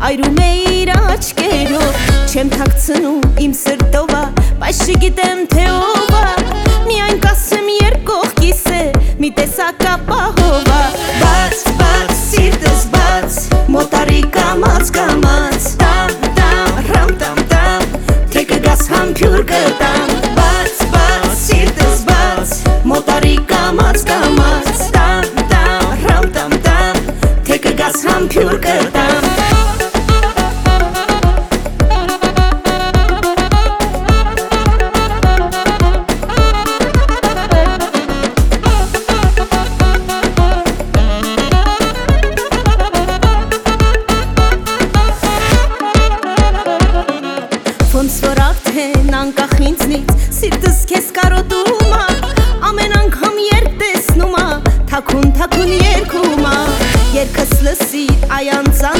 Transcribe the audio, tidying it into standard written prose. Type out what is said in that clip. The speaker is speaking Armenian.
հայրում է իր աչքերով, չեմ թաքցնում իմ սրտովա, բայց չգիտեմ թե ով ա, միայն կասեմ երկողքիս է, մի տեսակ ապահովա։ Բաց, բաց, սիրտս բաց, մոտարի կամաց, կամաց, տամ, տամ, ռամ, տամ, տամ, թե կգաս համբյուր կտամ։ Բաց, բաց, սիրտս բաց, մոտարի կամաց, կամաց, տամ, տամ, ռամ, տամ, տամ, թե կգաս համբյուր կտամ։ Ոնց որ արդեն անկախ ինձնից սիրտս քեզ կարոտում ա, ամեն անգամ երբ տեսնում ա, թաքուն երգում ա, երգս լսիր այ անձան